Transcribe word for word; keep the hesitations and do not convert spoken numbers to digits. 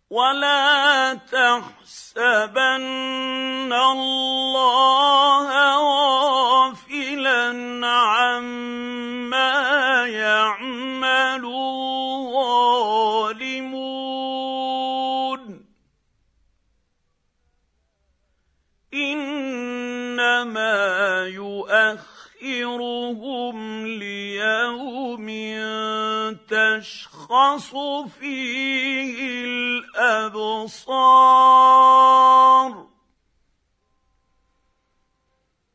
ولا تحسبن الله غافلا عما يعمل الظالمون إنما يؤخرهم ليوم تشخص فيه الأبصار